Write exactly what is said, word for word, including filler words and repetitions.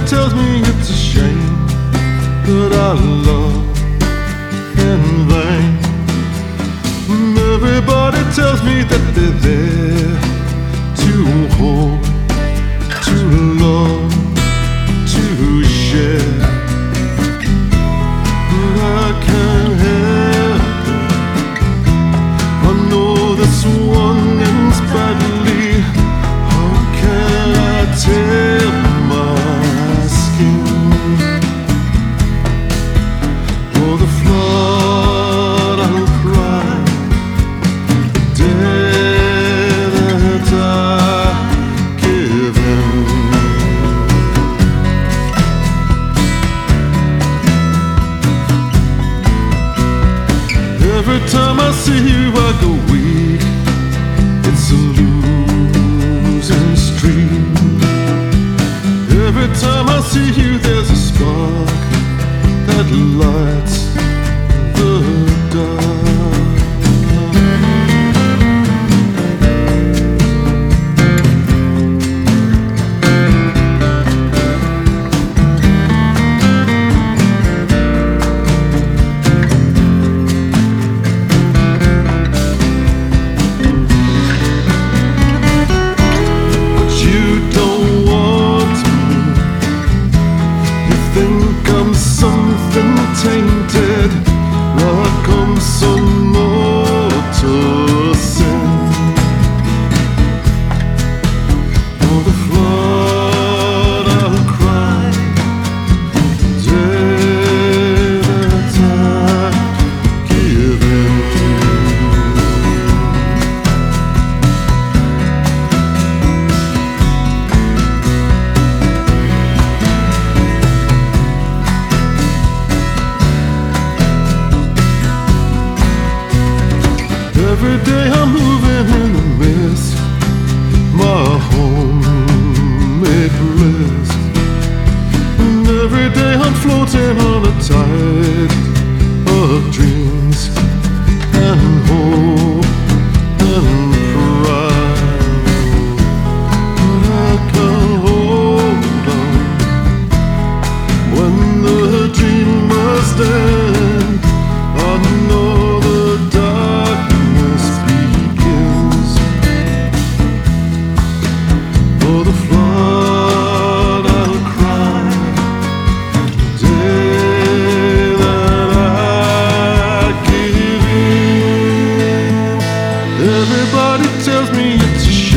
tells me it's a shame that I love in vain. Everybody tells me that they're there to hold, to love, to share, but I can't help it. I know this one ends badly. How can I tell my skin? Oh, the flood, I'll cry. The day that I give in. Every time I see you, I go weak. It's a losing streak. Every time I see you, there's a spark that lights the dark. But you don't want me. You think I'm something tainted, like I'm some mortal sin. For the flood I'll cry, the day that I give in. Every day I'm moving in the mist, my homemade bliss. And every day I'm floating on a tide of dreams and hope and pride. But I can't hold on when the dream must end. I know the darkness begins. For the flood I'll cry, the day that I give in. Everybody tells me it's a shame